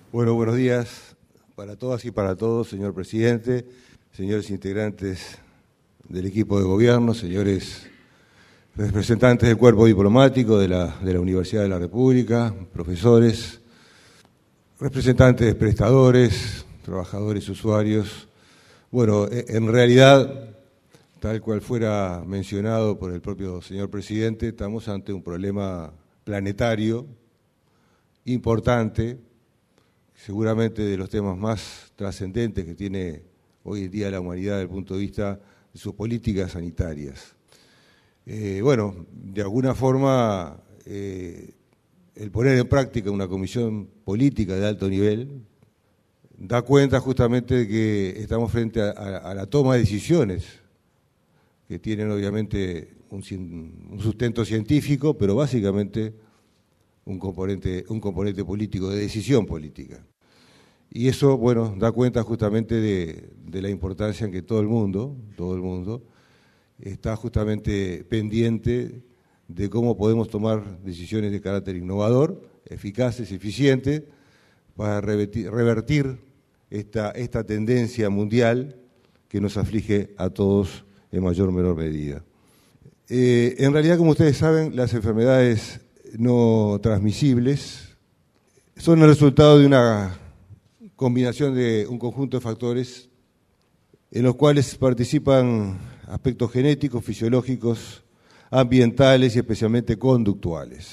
Bueno, buenos días para todas y para todos, señor presidente, señores integrantes del equipo de gobierno, señores representantes del cuerpo diplomático de la Universidad de la República, profesores, representantes de prestadores, trabajadores, usuarios. Bueno, en realidad, tal cual fuera mencionado por el propio señor presidente, estamos ante un problema planetario importante, seguramente de los temas más trascendentes que tiene hoy en día la humanidad desde el punto de vista de sus políticas sanitarias. Bueno, de alguna forma, el poner en práctica una comisión política de alto nivel da cuenta justamente de que estamos frente a la toma de decisiones que tienen obviamente un sustento científico, pero básicamente un componente político, de decisión política. Y eso, bueno, da cuenta justamente de la importancia en que todo el mundo está justamente pendiente de cómo podemos tomar decisiones de carácter innovador, eficaces, eficientes, para revertir esta tendencia mundial que nos aflige a todos en mayor o menor medida. En realidad, como ustedes saben, las enfermedades no transmisibles son el resultado de una combinación de un conjunto de factores en los cuales participan aspectos genéticos, fisiológicos, ambientales y especialmente conductuales.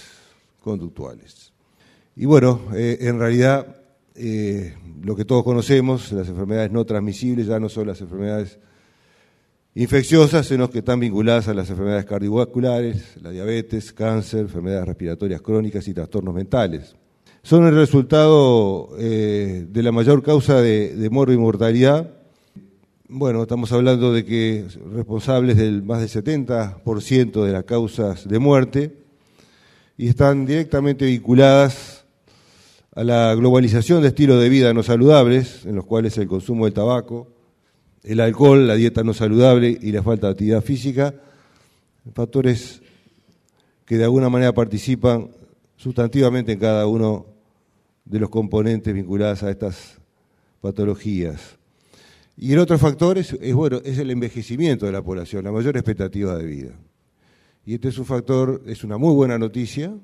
Y bueno, en realidad lo que todos conocemos, las enfermedades no transmisibles ya no son las enfermedades infecciosas, sino que están vinculadas a las enfermedades cardiovasculares, la diabetes, cáncer, enfermedades respiratorias crónicas y trastornos mentales. Son el resultado de la mayor causa de muerte y mortalidad. Bueno, estamos hablando de que responsables del más del 70% de las causas de muerte y están directamente vinculadas a la globalización de estilos de vida no saludables, en los cuales el consumo del tabaco, el alcohol, la dieta no saludable y la falta de actividad física, factores que de alguna manera participan sustantivamente en cada uno de los componentes vinculados a estas patologías. Y el otro factor es el envejecimiento de la población, la mayor expectativa de vida. Y este es un factor, es una muy buena noticia,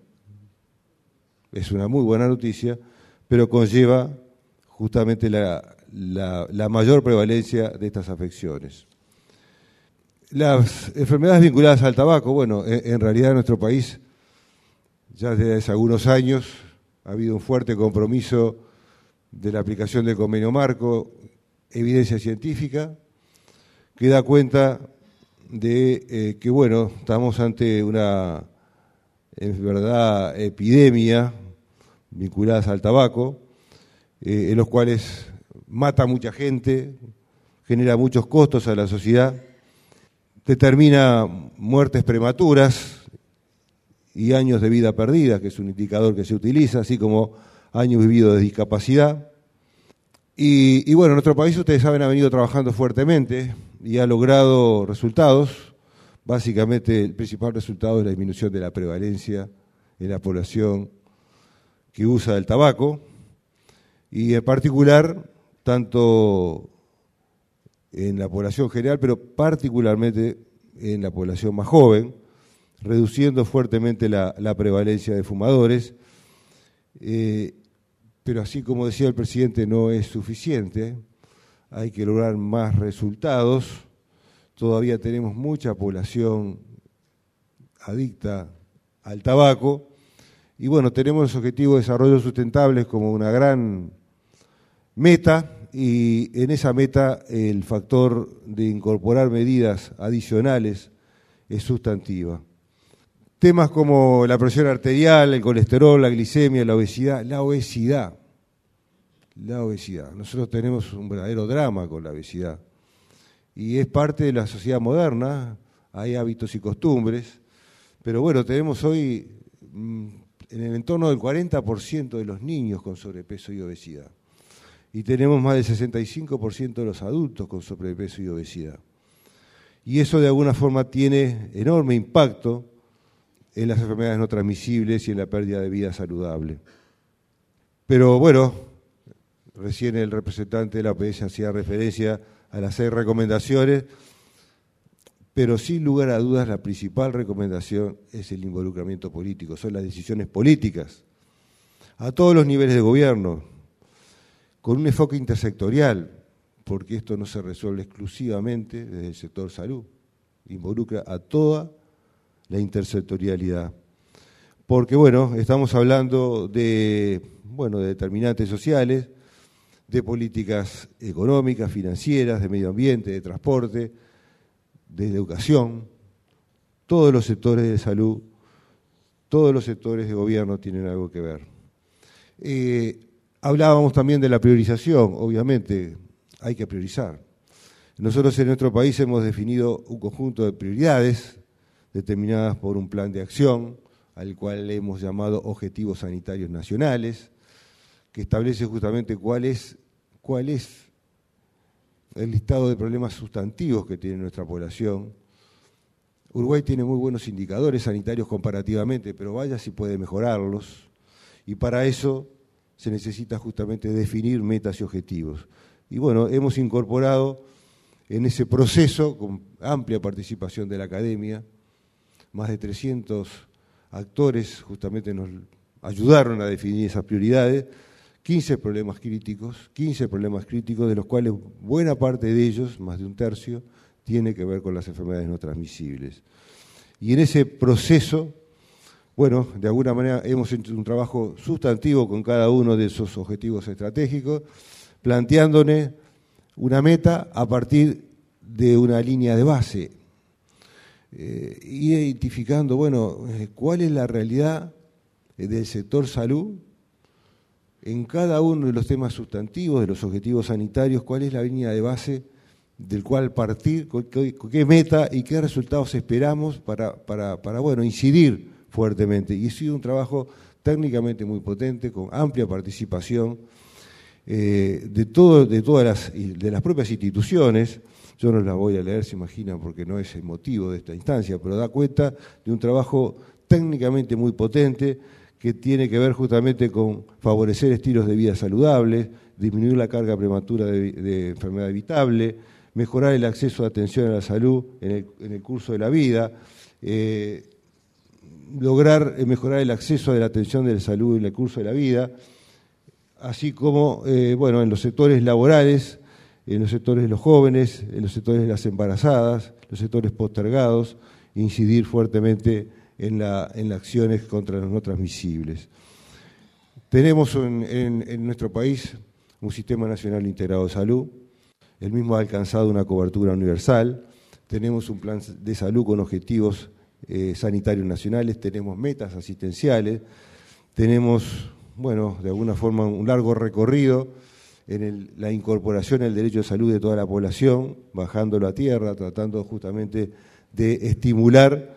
pero conlleva justamente la mayor prevalencia de estas afecciones. Las enfermedades vinculadas al tabaco, bueno, en realidad en nuestro país ya desde hace algunos años ha habido un fuerte compromiso de la aplicación del convenio marco, evidencia científica, que da cuenta de que, bueno, estamos ante una, en verdad, epidemia vinculadas al tabaco, en los cuales mata a mucha gente, genera muchos costos a la sociedad, determina muertes prematuras y años de vida perdida, que es un indicador que se utiliza, así como años vividos de discapacidad. Y bueno, nuestro país, ustedes saben, ha venido trabajando fuertemente y ha logrado resultados. Básicamente, el principal resultado es la disminución de la prevalencia en la población que usa el tabaco, y en particular, tanto en la población general, pero particularmente en la población más joven, reduciendo fuertemente la prevalencia de fumadores. Pero así como decía el presidente, no es suficiente, hay que lograr más resultados. Todavía tenemos mucha población adicta al tabaco, y bueno, tenemos los objetivos de desarrollo sustentables como una gran meta, y en esa meta el factor de incorporar medidas adicionales es sustantiva. Temas como la presión arterial, el colesterol, la glicemia, la obesidad. Nosotros tenemos un verdadero drama con la obesidad y es parte de la sociedad moderna, hay hábitos y costumbres, pero bueno, tenemos hoy en el entorno del 40% de los niños con sobrepeso y obesidad. Y tenemos más del 65% de los adultos con sobrepeso y obesidad. Y eso de alguna forma tiene enorme impacto en las enfermedades no transmisibles y en la pérdida de vida saludable. Pero bueno, recién el representante de la OPS hacía referencia a las 6 recomendaciones, pero sin lugar a dudas la principal recomendación es el involucramiento político, son las decisiones políticas, a todos los niveles de gobierno, con un enfoque intersectorial, porque esto no se resuelve exclusivamente desde el sector salud, involucra a toda la intersectorialidad. Porque, bueno, estamos hablando de determinantes sociales, de políticas económicas, financieras, de medio ambiente, de transporte, de educación. Todos los sectores de salud, todos los sectores de gobierno tienen algo que ver. Hablábamos también de la priorización, obviamente hay que priorizar. Nosotros en nuestro país hemos definido un conjunto de prioridades determinadas por un plan de acción, al cual le hemos llamado Objetivos Sanitarios Nacionales, que establece justamente cuál es el listado de problemas sustantivos que tiene nuestra población. Uruguay tiene muy buenos indicadores sanitarios comparativamente, pero vaya si puede mejorarlos, y para eso se necesita justamente definir metas y objetivos. Y bueno, hemos incorporado en ese proceso, con amplia participación de la academia, más de 300 actores justamente nos ayudaron a definir esas prioridades, 15 problemas críticos, de los cuales buena parte de ellos, más de un tercio, tiene que ver con las enfermedades no transmisibles. Y en ese proceso, bueno, de alguna manera hemos hecho un trabajo sustantivo con cada uno de esos objetivos estratégicos, planteándonos una meta a partir de una línea de base, identificando, cuál es la realidad del sector salud en cada uno de los temas sustantivos, de los objetivos sanitarios, cuál es la línea de base del cual partir, con qué meta y qué resultados esperamos para incidir fuertemente. Y ha sido un trabajo técnicamente muy potente, con amplia participación de las propias instituciones. Yo no las voy a leer, se imaginan, porque no es el motivo de esta instancia, pero da cuenta de un trabajo técnicamente muy potente que tiene que ver justamente con favorecer estilos de vida saludables, disminuir la carga prematura de enfermedad evitable, mejorar el acceso a atención a la salud en el curso de la vida, lograr mejorar el acceso a la atención de la salud en el curso de la vida, así como en los sectores laborales, en los sectores de los jóvenes, en los sectores de las embarazadas, los sectores postergados, incidir fuertemente en las acciones contra los no transmisibles. Tenemos en nuestro país un Sistema Nacional Integrado de Salud, el mismo ha alcanzado una cobertura universal, tenemos un plan de salud con objetivos sanitarios nacionales, tenemos metas asistenciales, tenemos, de alguna forma un largo recorrido en la incorporación del derecho de salud de toda la población, bajándolo a tierra, tratando justamente de estimular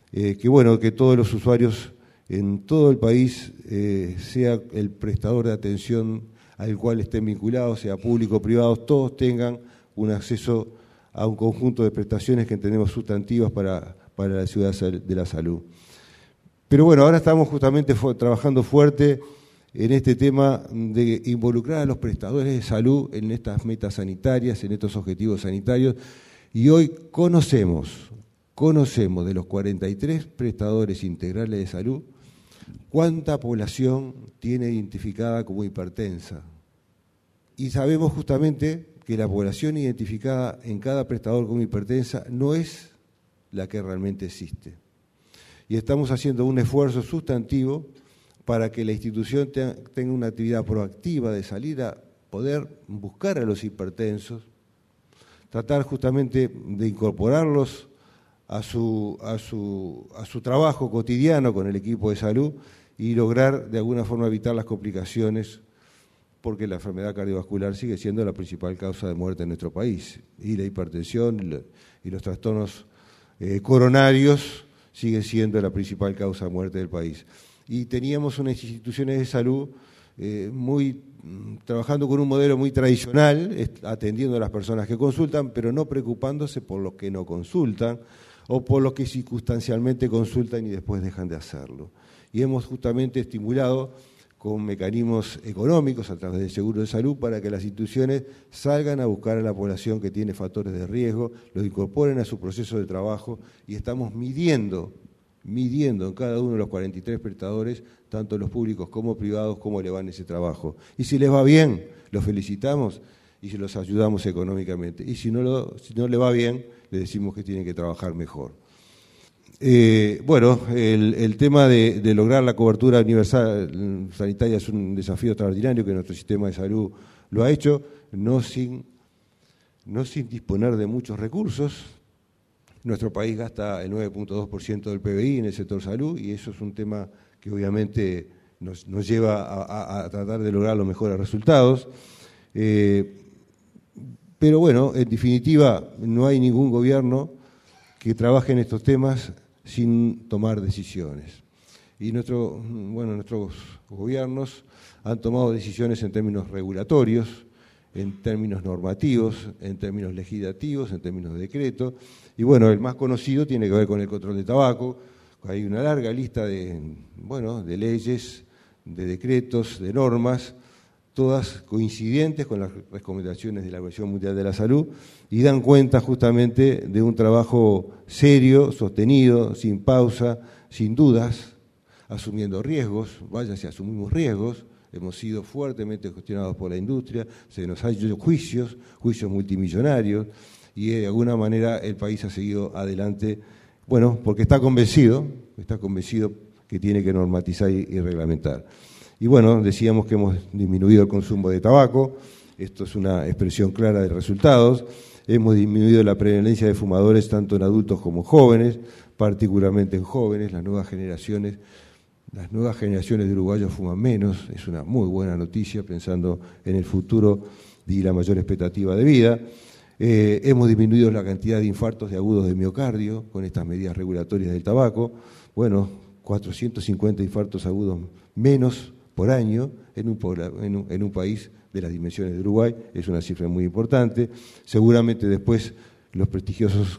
que todos los usuarios en todo el país sea el prestador de atención al cual estén vinculados, sea público o privado, todos tengan un acceso a un conjunto de prestaciones que entendemos sustantivas para la ciudad de la salud. Pero ahora estamos justamente trabajando fuerte en este tema de involucrar a los prestadores de salud en estas metas sanitarias, en estos objetivos sanitarios, y hoy conocemos de los 43 prestadores integrales de salud, cuánta población tiene identificada como hipertensa. Y sabemos justamente que la población identificada en cada prestador como hipertensa no es la que realmente existe. Y estamos haciendo un esfuerzo sustantivo para que la institución tenga una actividad proactiva de salir a poder buscar a los hipertensos, tratar justamente de incorporarlos a su trabajo cotidiano con el equipo de salud y lograr de alguna forma evitar las complicaciones, porque la enfermedad cardiovascular sigue siendo la principal causa de muerte en nuestro país, y la hipertensión y los trastornos coronarios siguen siendo la principal causa de muerte del país. Y teníamos unas instituciones de salud trabajando con un modelo muy tradicional, atendiendo a las personas que consultan, pero no preocupándose por los que no consultan o por los que circunstancialmente consultan y después dejan de hacerlo. Y hemos justamente estimulado con mecanismos económicos a través del seguro de salud para que las instituciones salgan a buscar a la población que tiene factores de riesgo, lo incorporen a su proceso de trabajo y estamos midiendo en cada uno de los 43 prestadores, tanto los públicos como privados, cómo le va en ese trabajo. Y si les va bien, los felicitamos y se los ayudamos económicamente. Y si no le va bien, le decimos que tienen que trabajar mejor. El tema de lograr la cobertura universal sanitaria es un desafío extraordinario que nuestro sistema de salud lo ha hecho, no sin disponer de muchos recursos. Nuestro país gasta el 9.2% del PBI en el sector salud y eso es un tema que obviamente nos lleva a tratar de lograr los mejores resultados. Pero bueno, en definitiva, no hay ningún gobierno que trabaje en estos temas sin tomar decisiones. Y nuestros gobiernos han tomado decisiones en términos regulatorios, en términos normativos, en términos legislativos, en términos de decreto. Y bueno, el más conocido tiene que ver con el control de tabaco. Hay una larga lista de leyes, de decretos, de normas, todas coincidentes con las recomendaciones de la Organización Mundial de la Salud y dan cuenta justamente de un trabajo serio, sostenido, sin pausa, sin dudas, asumiendo riesgos. Vaya si asumimos riesgos, hemos sido fuertemente cuestionados por la industria, se nos han hecho juicios multimillonarios y de alguna manera el país ha seguido adelante, porque está convencido que tiene que normatizar y reglamentar. Y bueno, decíamos que hemos disminuido el consumo de tabaco, esto es una expresión clara de resultados, hemos disminuido la prevalencia de fumadores tanto en adultos como en jóvenes, particularmente en jóvenes, las nuevas generaciones de uruguayos fuman menos, es una muy buena noticia pensando en el futuro y la mayor expectativa de vida. Hemos disminuido la cantidad de infartos de agudos de miocardio con estas medidas regulatorias del tabaco, 450 infartos agudos menos por año en un país de las dimensiones de Uruguay, es una cifra muy importante. Seguramente después los prestigiosos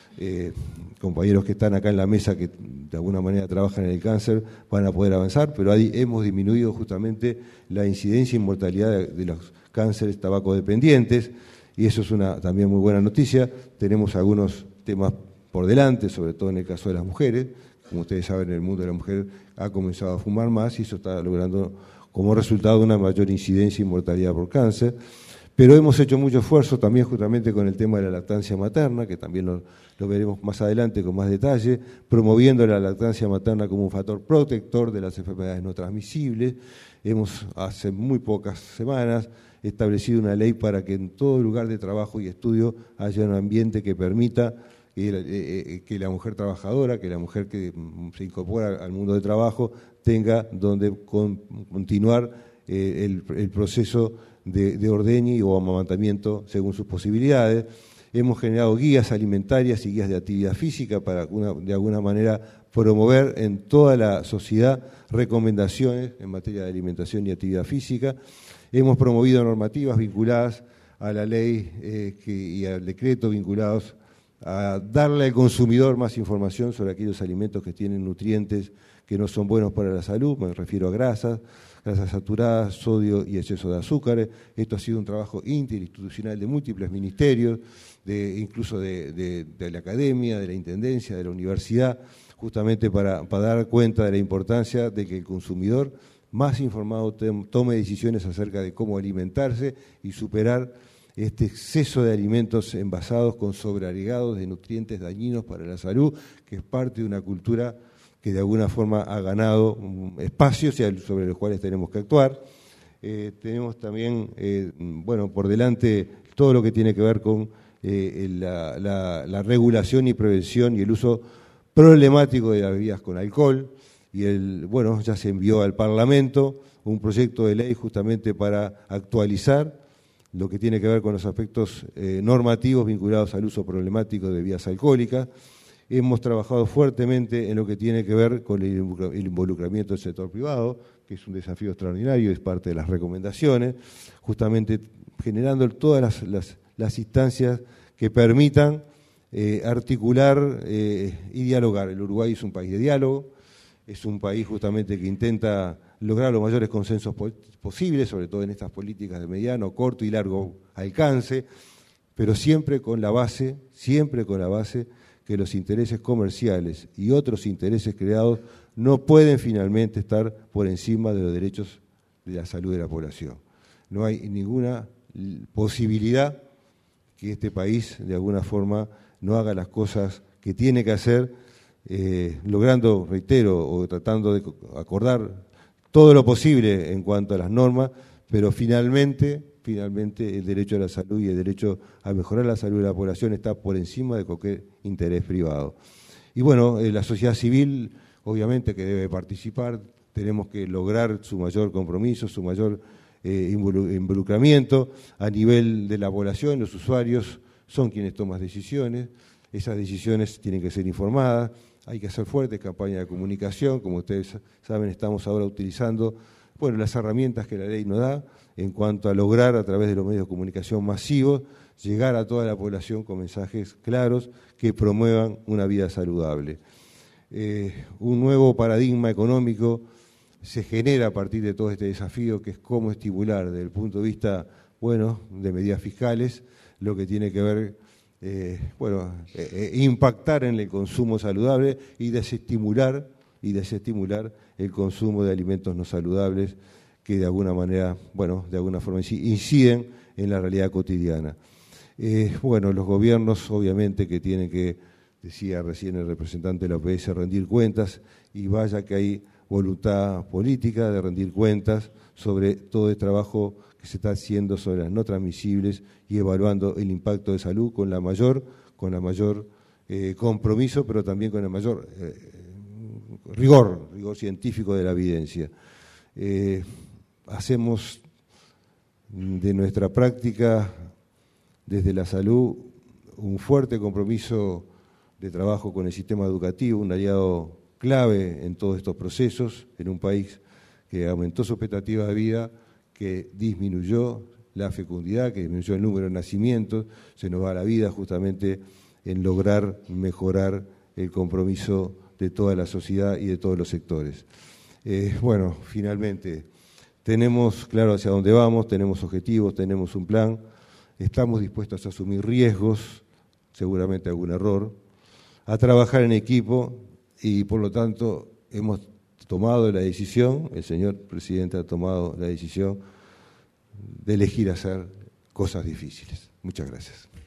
compañeros que están acá en la mesa que de alguna manera trabajan en el cáncer van a poder avanzar, pero ahí hemos disminuido justamente la incidencia y mortalidad de los cánceres tabacodependientes y eso es una también muy buena noticia. Tenemos algunos temas por delante, sobre todo en el caso de las mujeres. Como ustedes saben, el mundo de la mujer ha comenzado a fumar más y eso está logrando como resultado una mayor incidencia y mortalidad por cáncer. Pero hemos hecho mucho esfuerzo también justamente con el tema de la lactancia materna, que también lo veremos más adelante con más detalle, promoviendo la lactancia materna como un factor protector de las enfermedades no transmisibles. Hemos, hace muy pocas semanas, establecido una ley para que en todo lugar de trabajo y estudio haya un ambiente que permita que la mujer trabajadora, que la mujer que se incorpora al mundo de trabajo tenga donde continuar el proceso de ordeño o amamantamiento según sus posibilidades. Hemos generado guías alimentarias y guías de actividad física para de alguna manera promover en toda la sociedad recomendaciones en materia de alimentación y actividad física. Hemos promovido normativas vinculadas a la ley y al decreto vinculados a darle al consumidor más información sobre aquellos alimentos que tienen nutrientes que no son buenos para la salud, me refiero a grasas saturadas, sodio y exceso de azúcares. Esto ha sido un trabajo interinstitucional de múltiples ministerios, incluso de la academia, de la intendencia, de la universidad, justamente para dar cuenta de la importancia de que el consumidor más informado tome decisiones acerca de cómo alimentarse y superar este exceso de alimentos envasados con sobreagregados de nutrientes dañinos para la salud, que es parte de una cultura que de alguna forma ha ganado espacios sobre los cuales tenemos que actuar. Tenemos también, por delante todo lo que tiene que ver con la regulación y prevención y el uso problemático de las bebidas con alcohol. Y ya se envió al Parlamento un proyecto de ley justamente para actualizar lo que tiene que ver con los aspectos normativos vinculados al uso problemático de bebidas alcohólicas. Hemos trabajado fuertemente en lo que tiene que ver con el involucramiento del sector privado, que es un desafío extraordinario, es parte de las recomendaciones, justamente generando todas las instancias que permitan articular y dialogar. El Uruguay es un país de diálogo, es un país justamente que intenta lograr los mayores consensos posibles, sobre todo en estas políticas de mediano, corto y largo alcance, pero siempre con la base que los intereses comerciales y otros intereses creados no pueden finalmente estar por encima de los derechos de la salud de la población. No hay ninguna posibilidad que este país, de alguna forma, no haga las cosas que tiene que hacer, logrando, reitero, o tratando de acordar todo lo posible en cuanto a las normas, pero finalmente el derecho a la salud y el derecho a mejorar la salud de la población está por encima de cualquier interés privado. Y bueno, la sociedad civil, obviamente que debe participar, tenemos que lograr su mayor compromiso, su mayor involucramiento a nivel de la población. Los usuarios son quienes toman decisiones, esas decisiones tienen que ser informadas, hay que hacer fuertes campañas de comunicación, como ustedes saben, estamos ahora utilizando las herramientas que la ley nos da en cuanto a lograr a través de los medios de comunicación masivos llegar a toda la población con mensajes claros que promuevan una vida saludable. Un nuevo paradigma económico se genera a partir de todo este desafío, que es cómo estimular desde el punto de vista, de medidas fiscales, lo que tiene que ver, impactar en el consumo saludable y desestimular el consumo de alimentos no saludables que de alguna manera, de alguna forma inciden en la realidad cotidiana. Los gobiernos obviamente que tienen que, decía recién el representante de la OPS, rendir cuentas, y vaya que hay voluntad política de rendir cuentas sobre todo el trabajo que se está haciendo sobre las no transmisibles y evaluando el impacto de salud con la mayor compromiso, pero también con el mayor rigor científico de la evidencia. Hacemos de nuestra práctica desde la salud un fuerte compromiso de trabajo con el sistema educativo, un aliado clave en todos estos procesos, en un país que aumentó su expectativa de vida, que disminuyó la fecundidad, que disminuyó el número de nacimientos, se nos va la vida justamente en lograr mejorar el compromiso de toda la sociedad y de todos los sectores. Finalmente, tenemos claro hacia dónde vamos, tenemos objetivos, tenemos un plan, estamos dispuestos a asumir riesgos, seguramente algún error, a trabajar en equipo y por lo tanto hemos tomado la decisión, el señor presidente ha tomado la decisión de elegir hacer cosas difíciles. Muchas gracias.